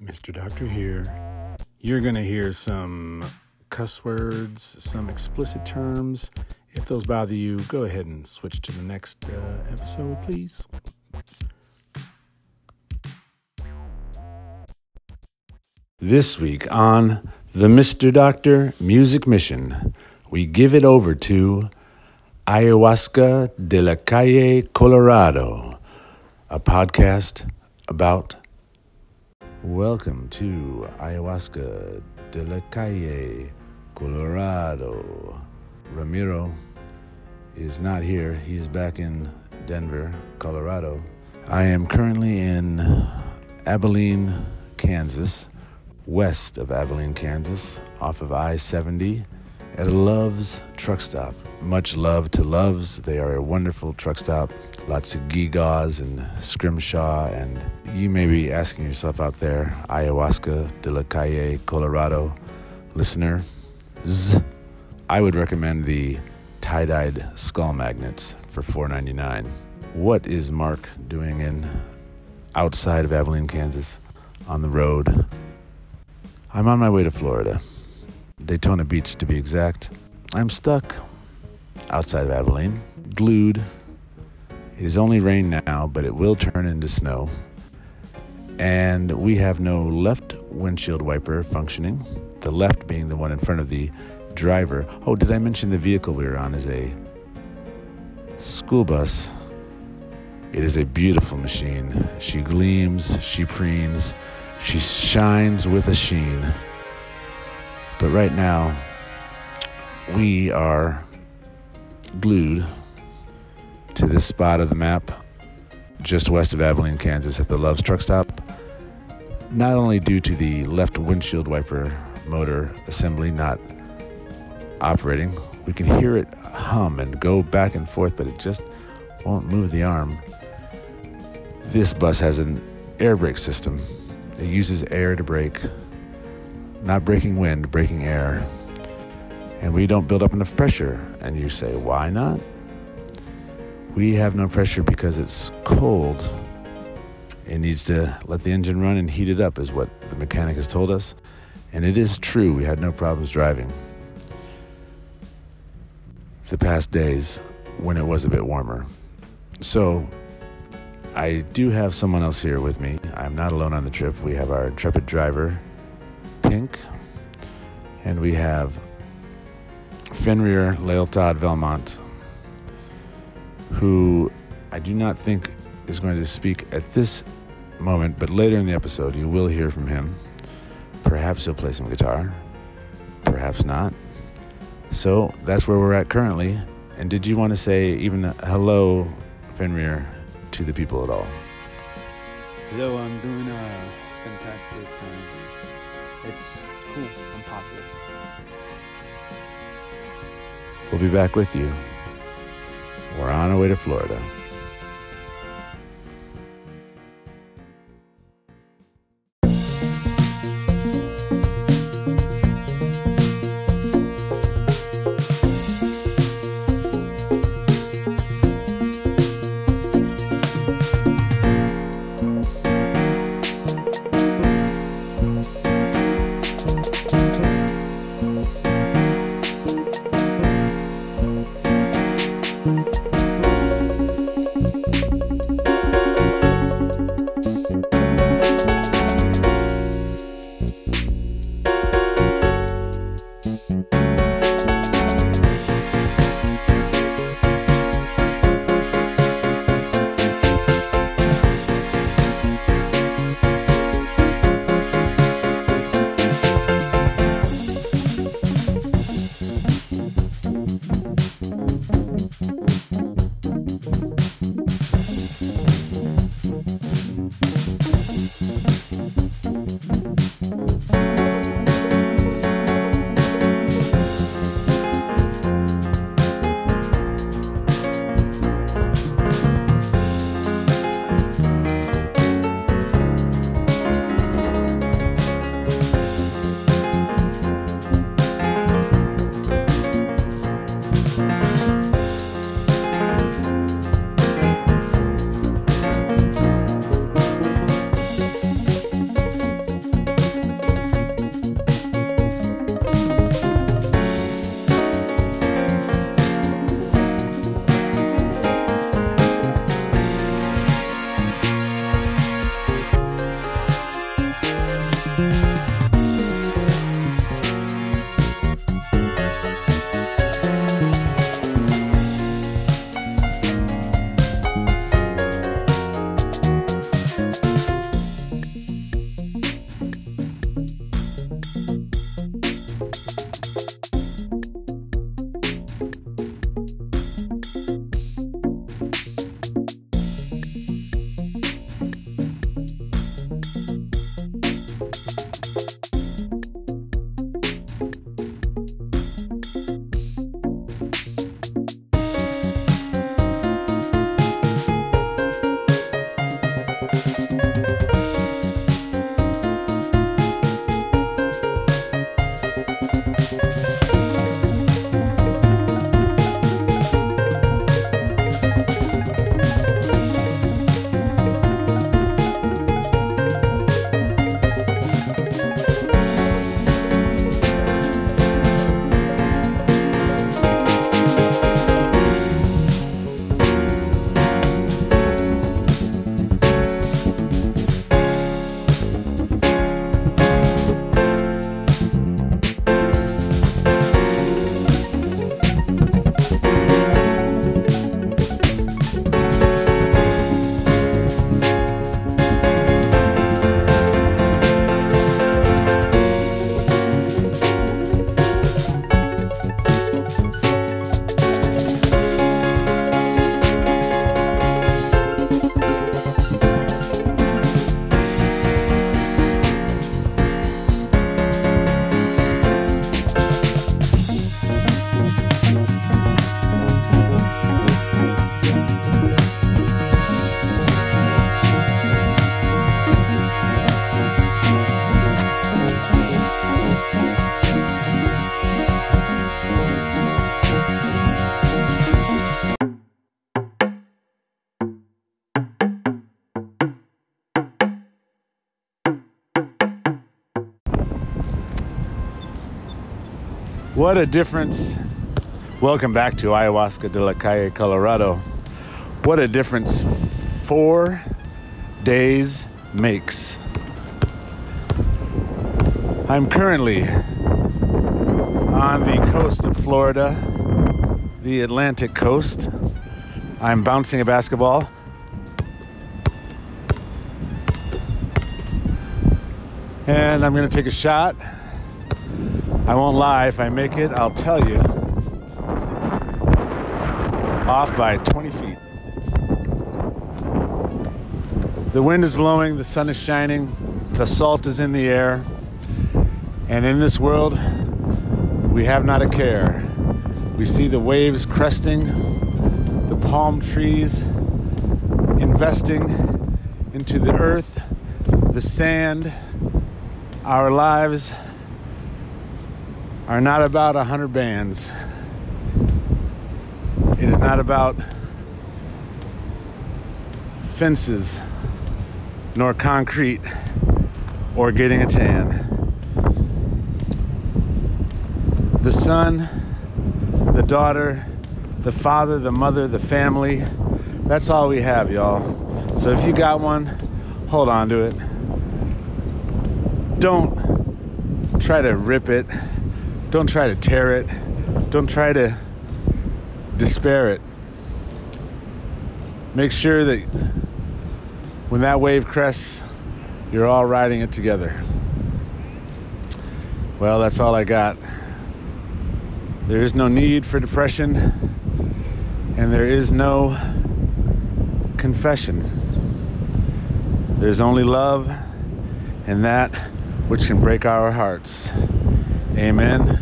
Mr. Doctor here. You're going to hear some cuss words, some explicit terms. If those bother you, go ahead and switch to the next episode, please. This week on the Mr. Doctor Music Mission, we give it over to Ayahuasca de la Calle, Colorado, a podcast about... Welcome to Ayahuasca de la Calle, Colorado. Ramiro is not here. He's back in Denver, Colorado. I am currently in Abilene, Kansas, west of Abilene, Kansas, off of I-70 at a Love's truck stop. Much love to Love's. They are a wonderful truck stop. Lots of gewgaws and scrimshaw, and you may be asking yourself out there, Ayahuasca de la Calle, Colorado listener, I would recommend the tie-dyed skull magnets for $4.99. What is Mark doing outside of Abilene, Kansas, on the road? I'm on my way to Florida, Daytona Beach to be exact. I'm stuck outside of Abilene, glued. It is only rain now, but it will turn into snow. And we have no left windshield wiper functioning, the left being the one in front of the driver. Oh, did I mention the vehicle we were on is a school bus? It is a beautiful machine. She gleams, she preens, she shines with a sheen. But right now, we are glued to this spot of the map just west of Abilene, Kansas at the Love's truck stop, not only due to the left windshield wiper motor assembly not operating. We can hear it hum and go back and forth, but it just won't move the arm. This bus has an air brake system. It uses air to brake, not braking wind, braking air. And we don't build up enough pressure. And you say, why not? We have no pressure because it's cold. It needs to let the engine run and heat it up is what the mechanic has told us. And it is true, we had no problems driving the past days when it was a bit warmer. So I do have someone else here with me. I'm not alone on the trip. We have our intrepid driver, Pink, and we have Fenrir Lealtad Velmont, who I do not think is going to speak at this moment, but later in the episode you will hear from him. Perhaps he'll play some guitar, perhaps not. So that's where we're at currently. And did you want to say even hello, Fenrir, to the people at all? Hello, I'm doing fantastic. It's cool. I'm positive. We'll be back with you. We're on our way to Florida. What a difference. Welcome back to Ayahuasca de la Calle, Colorado. What a difference 4 days makes. I'm currently on the coast of Florida, the Atlantic coast. I'm bouncing a basketball. And I'm gonna take a shot. I won't lie, if I make it, I'll tell you. Off by 20 feet. The wind is blowing, the sun is shining, the salt is in the air. And in this world, we have not a care. We see the waves cresting, the palm trees investing into the earth, the sand. Our lives are not about 100 bands. It is not about fences, nor concrete, or getting a tan. The son, the daughter, the father, the mother, the family, that's all we have, y'all. So if you got one, hold on to it. Don't try to rip it. Don't try to tear it. Don't try to despair it. Make sure that when that wave crests, you're all riding it together. Well, that's all I got. There is no need for depression, and there is no confession. There's only love and that which can break our hearts. Amen.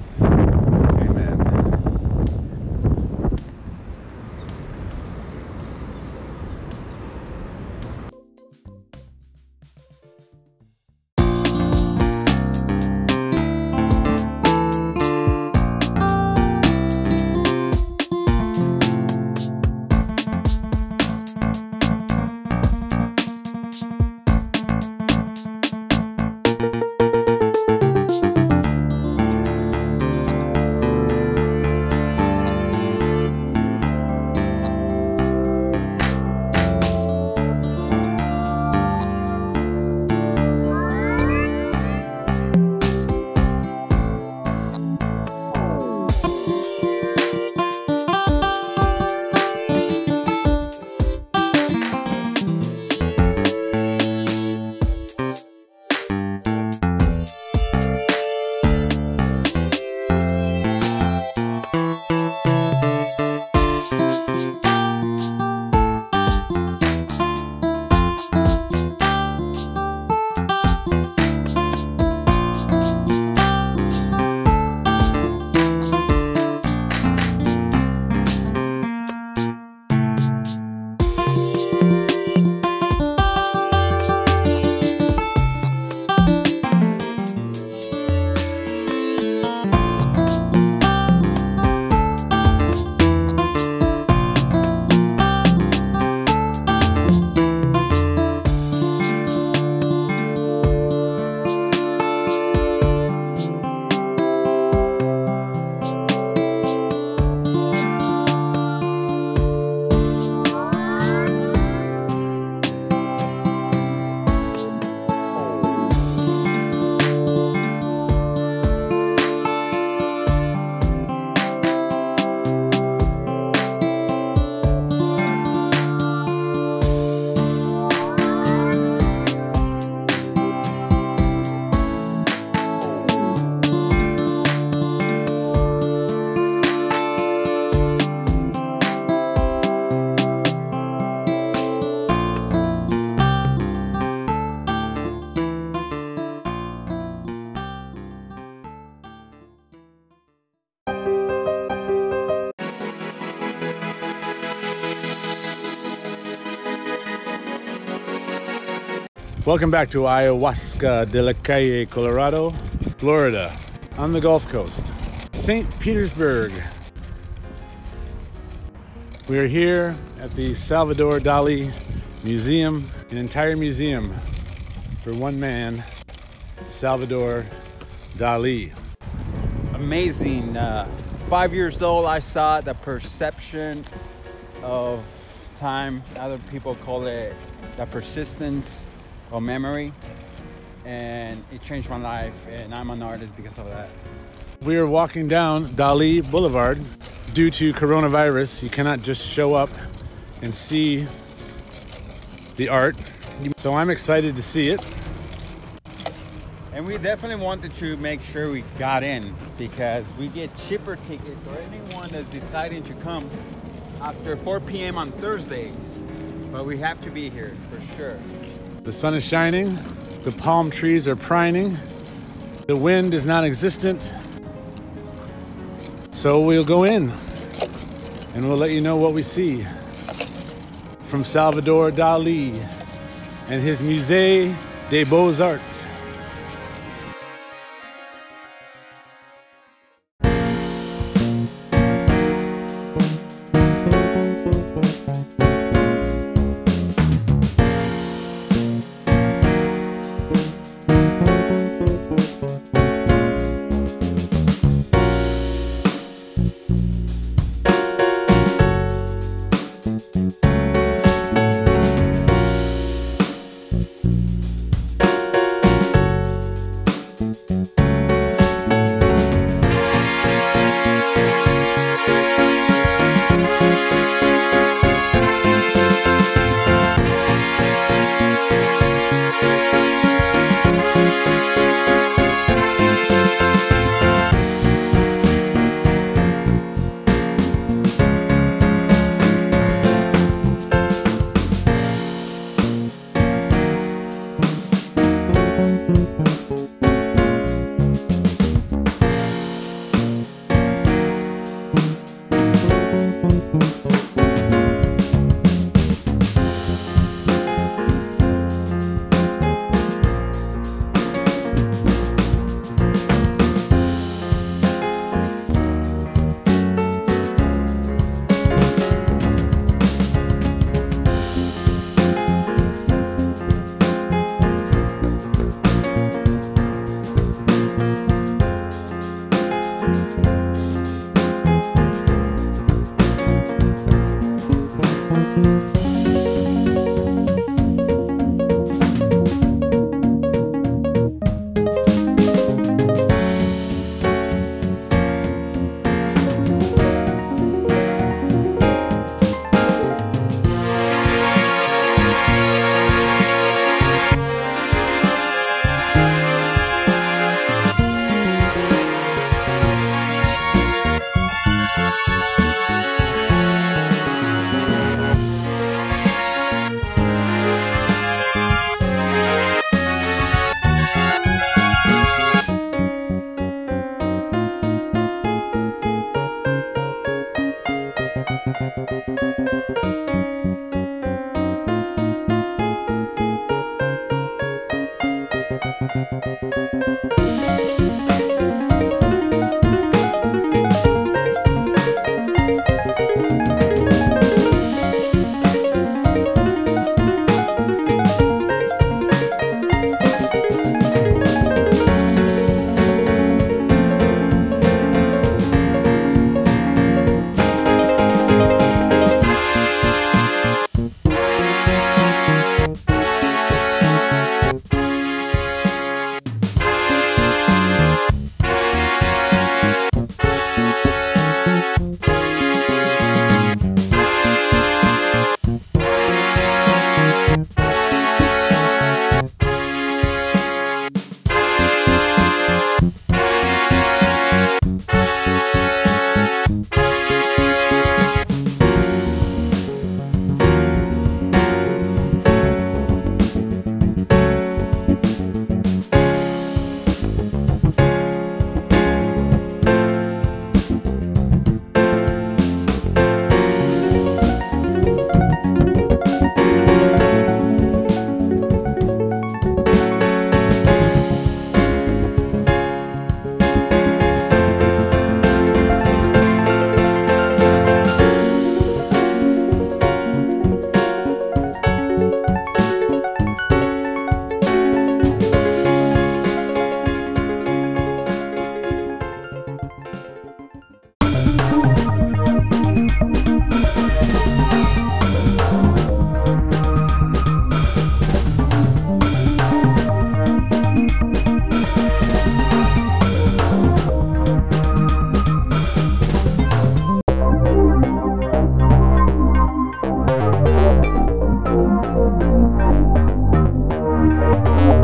Welcome back to Ayahuasca de la Calle, Colorado, Florida, on the Gulf Coast, St. Petersburg. We are here at the Salvador Dali Museum, an entire museum for one man, Salvador Dali. amazing. 5 years old, I saw the perception of time. Other people call it the persistence of memory. And it changed my life, and I'm an artist because of that. We are walking down Dali Boulevard. Due to coronavirus, you cannot just show up and see the art. So I'm excited to see it. And we definitely wanted to make sure we got in because we get cheaper tickets for anyone that's deciding to come after 4 p.m. on Thursdays. But we have to be here for sure. The sun is shining, the palm trees are prining, the wind is non-existent. So we'll go in and we'll let you know what we see from Salvador Dali and his Musée des Beaux-Arts.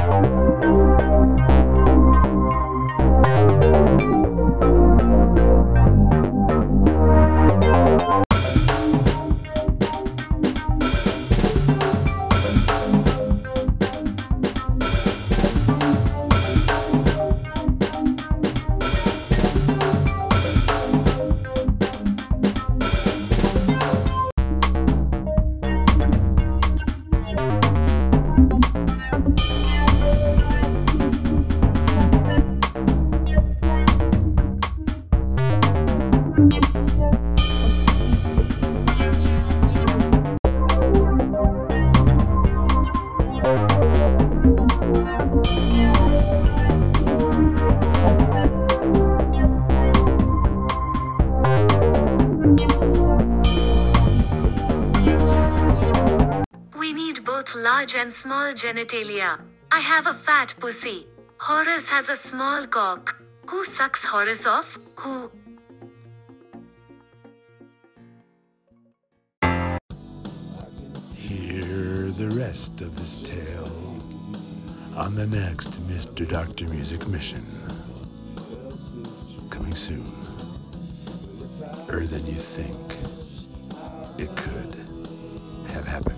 Large and small genitalia. I have a fat pussy. Horace has a small cock. Who sucks Horace off? Who? Hear the rest of this tale on the next Mr. Dr. Music Mission. Coming soon. Than you think it could have happened.